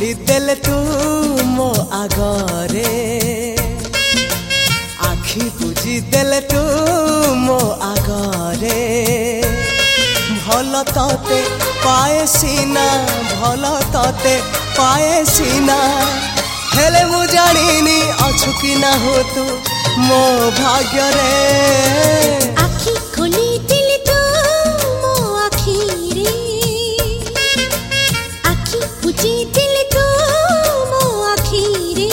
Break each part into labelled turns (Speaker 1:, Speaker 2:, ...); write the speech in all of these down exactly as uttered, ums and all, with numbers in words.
Speaker 1: खोली देले तू मो आगरे आखि बुझी देले तू मो आगरे भल तते पाए सीना भल तते पाए सीना हेले मु जानिनी अछु कि ना हो तू मो भाग्य रे
Speaker 2: आखि खोली दिल तू मो आखि रे आखि बुझी दिल तू मो आखि रे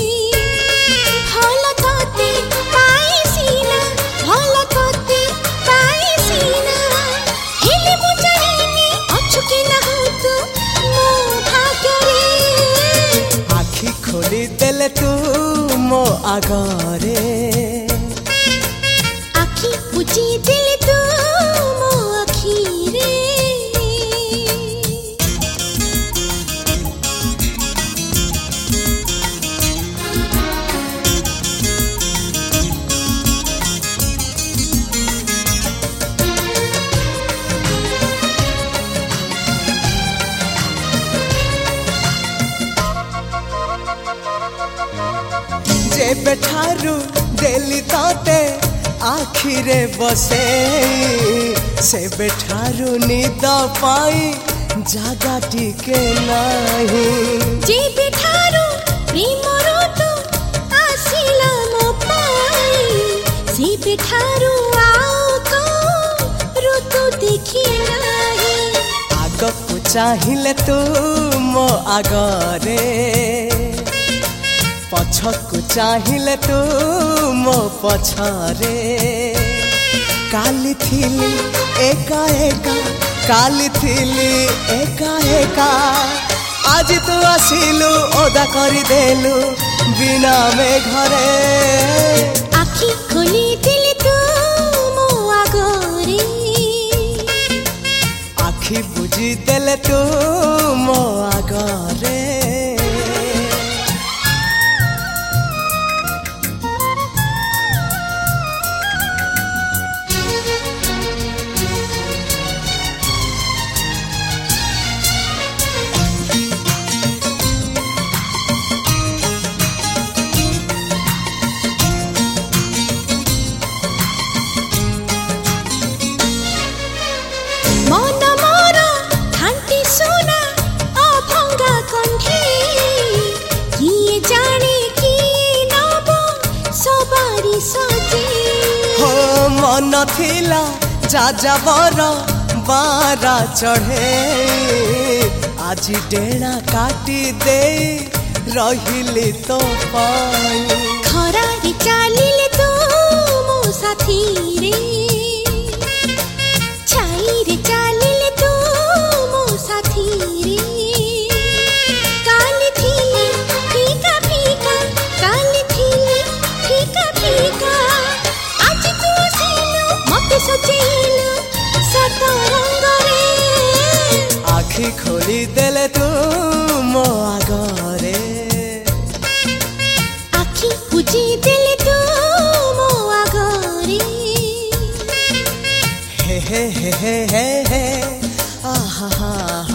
Speaker 2: भल तते पाए सीना भल तते पाए सीना हेले मु जानिनी अछु कि ना हो तू मो भाग्य रे
Speaker 1: आखि खोली देले तू मो आगरे
Speaker 2: आखि बुझी दिल तू मो आखि रे
Speaker 1: जे बेठारू देली ताते आखिरे बसे से बेठारू निद पाई जागा टिके नाही
Speaker 2: जे बेठारू प्रेम ऋतु आसिला मो पाई से बेठारू आओ को ऋतु देखी नाही
Speaker 1: आगको चाहिले तू मो आगरे पछको चाहिले तू मो पछरे काली थिली एका एका काली थिली एका एका आज तू आसिलु ओदा करी देलु बिना में घरे
Speaker 2: आखि खोली दिल तू मो आगरे
Speaker 1: आखि बुझी देले तू मो आगरे
Speaker 2: मन मोर खांटी सोना अभंगा कंठे किए जाने किए नब सबारी सजे
Speaker 1: हो मन थिला जाजाबर बारा चढ़े आज डेणा काटी दे रहिली तो पाई
Speaker 2: खरारी चालिले तू मो साथी रे छाई रे चालिले तू मो साथी रे काली थिली फीका फीका काली थिली फीका फीका आज तू आसिलु मते सजेलु सत रंग रे
Speaker 1: आखि खोली देले तू मो आगरे
Speaker 2: आखि बुझी दिल तू मो आगरे
Speaker 1: हे हे हे हे हे आहा हा